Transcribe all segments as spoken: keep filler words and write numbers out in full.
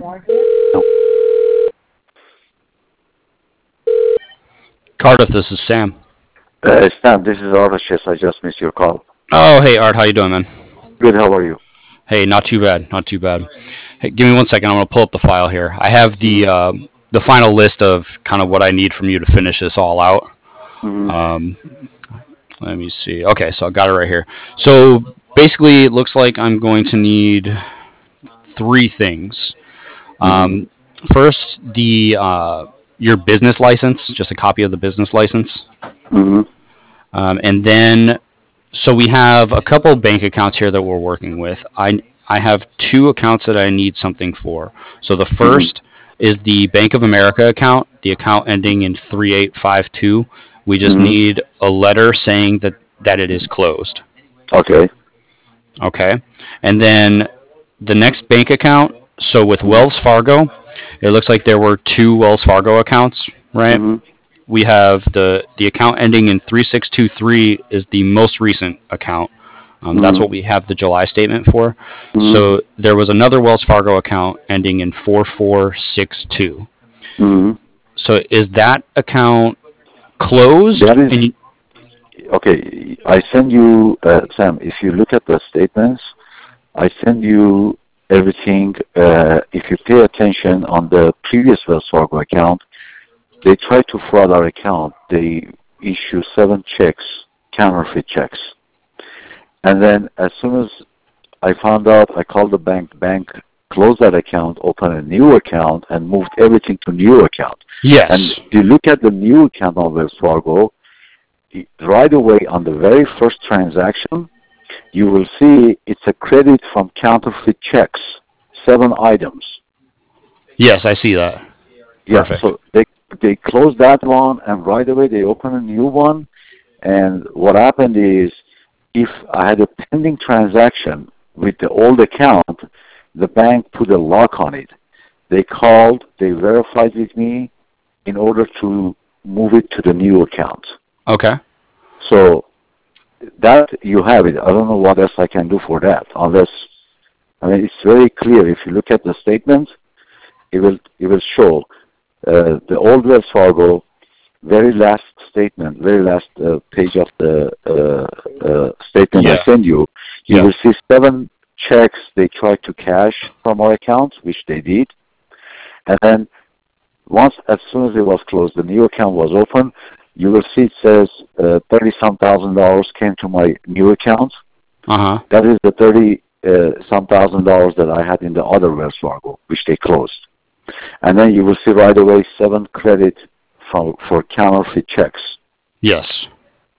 No. Cardiff, this is Sam. Uh, Stan, this is Arvashis. I just missed your call. Oh, hey, Art, how you doing, man? Good, how are you? Hey, not too bad, not too bad. Hey, give me one second. I'm gonna pull up the file here. I have the uh, the final list of kind of what I need from you to finish this all out. Mm-hmm. Um, let me see. Okay, so I got it right here. So basically, it looks like I'm going to need three things. Mm-hmm. Um, first, the uh, your business license, just a copy of the business license, Mm-hmm. um, and then so we have a couple bank accounts here that we're working with. I I have two accounts that I need something for. So the Mm-hmm. first is the Bank of America account, the account ending in three eight five two. We just Mm-hmm. need a letter saying that that it is closed. Okay. Okay, and then the next bank account. So with Mm-hmm. Wells Fargo, it looks like there were two Wells Fargo accounts, right? Mm-hmm. We have the the account ending in three six two three is the most recent account. Um, that's Mm-hmm. what we have the July statement for. Mm-hmm. So there was another Wells Fargo account ending in four four six two. Mm-hmm. So is that account closed? That is, And you, okay, I send you, uh, Sam, if you look at the statements, I send you everything. Uh, if you pay attention on the previous Wells Fargo account, they try to fraud our account. They issue seven checks, counterfeit checks. And then as soon as I found out, I called the bank. Bank closed that account, opened a new account, and moved everything to new account. And yes. if you look at the new account on Wells Fargo, right away on the very first transaction, you will see it's a credit from counterfeit checks, seven items. Yes, I see that. Yeah, Perfect. so they they closed that one, and right away they open a new one. And what happened is, if I had a pending transaction with the old account, the bank put a lock on it. They called, they verified with me in order to move it to the new account. Okay. So that you have it. I don't know what else I can do for that, unless, I mean, it's very clear. If you look at the statement, it will it will show uh, the old Wells Fargo, very last statement, very last uh, page of the uh, uh, statement I Yeah. send you. You Yeah. will see seven checks they tried to cash from our account, which they did, and then once, as soon as it was closed, the new account was open. You will see it says uh, thirty some thousand dollars came to my new account. Uh huh. That is the thirty uh, some thousand dollars that I had in the other Wells Fargo, which they closed. And then you will see right away seven credit for for counterfeit checks. Yes.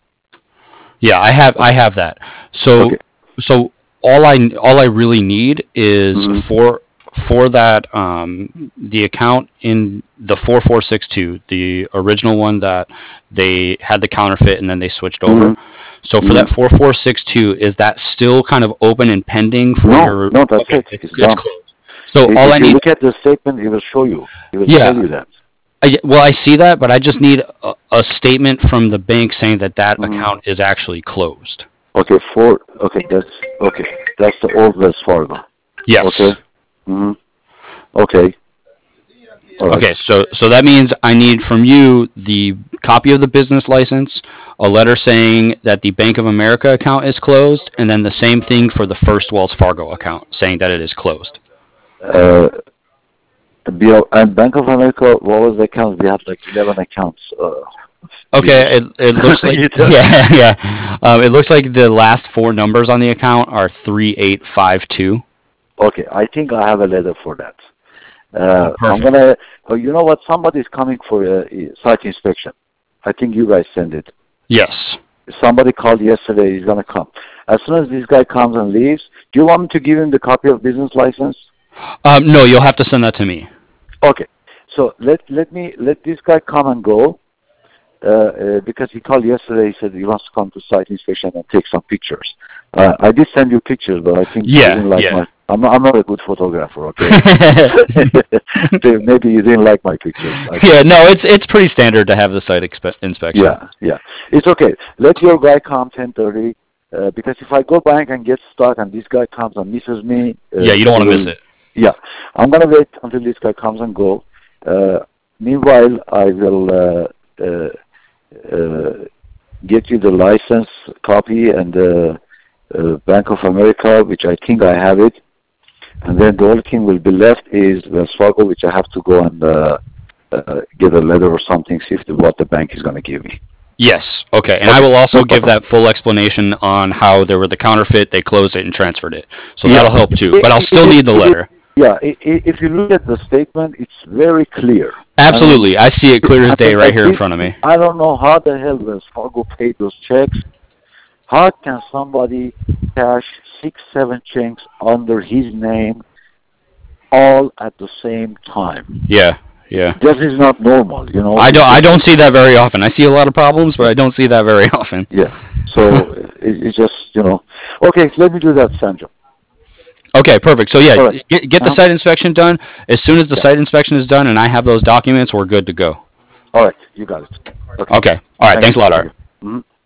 Yeah, I have I have that. So Okay. so all I all I really need is Mm-hmm. for for that um, the account in the four four six two, the original one that they had the counterfeit and then they switched over. Mm-hmm. So for Mm-hmm. that four four six two, is that still kind of open and pending for No, your? no, that's Okay, it. it's It's it's done. closed. So I- all I If you need, look at the statement, it will show you. It will tell yeah, you that. I, well I see that, but I just need a, a statement from the bank saying that that Mm-hmm. account is actually closed. Okay, four. Okay, that's okay. That's the old Wells Fargo. Okay. Yes. Mm-hmm. Okay. All right. Okay, so so that means I need from you the copy of the business license, a letter saying that the Bank of America account is closed, and then the same thing for the first Wells Fargo account, saying that it is closed. Uh, B- and Bank of America, what was the accounts? We had like eleven accounts. Uh, Jesus. Okay, it, it looks like You tell- yeah yeah, um, it looks like the last four numbers on the account are three eight five two. okay, I think I have a letter for that. Oh, Uh, I'm perfect. gonna. Oh, you know what? Somebody's coming for a, a site inspection. I think you guys send it. Yes. Somebody called yesterday. He's gonna come. As soon as this guy comes and leaves, do you want me to give him the copy of business license? Um, no, you'll have to send that to me. Okay. So let let me let this guy come and go. Uh, uh, because he called yesterday, he said he wants to come to site inspection and take some pictures. Uh, I did send you pictures, but I think you Yeah, didn't like yeah. my. I'm not, I'm not a good photographer, okay? Maybe you didn't like my pictures. I Yeah, think. no, it's it's pretty standard to have the site expe- inspection. Yeah, yeah. It's okay. Let your guy come ten thirty. Uh, because if I go back and get stuck and this guy comes and misses me, uh, Yeah, you don't he want to miss will, it. Yeah, I'm gonna wait until this guy comes and go. Uh, meanwhile, I will uh, uh, uh, get you the license copy and the uh, Bank of America, which I think I have it. And then the only thing will be left is Wells Fargo, which I have to go and uh, uh, get a letter or something, see if the, what the bank is going to give me. Yes. Okay. And Okay. I will also No give problem. that full explanation on how there were the counterfeit, they closed it and transferred it. So Yeah. that'll help too. It- But I'll it- still it- need the it- letter. Yeah, i- i- if you look at the statement, it's very clear. Absolutely. I see it clear as I day mean, right at here in least, front of me. I don't know how the hell Wells Fargo paid those checks. How can somebody cash six, seven checks under his name all at the same time? Yeah. Yeah. This is not normal, you know. I don't. It's I just, don't see that very often. I see a lot of problems, but I don't see that very often. yeah. So it, it's just, you know. Okay, let me do that, Sandra. Okay, perfect. So yeah, All right. get, get the Uh-huh. site inspection done. As soon as the Yeah. site inspection is done and I have those documents, we're good to go. All right, you got it. Okay. Okay. All right. Thank Thanks a you. lot, Thank Art. you. Mhm.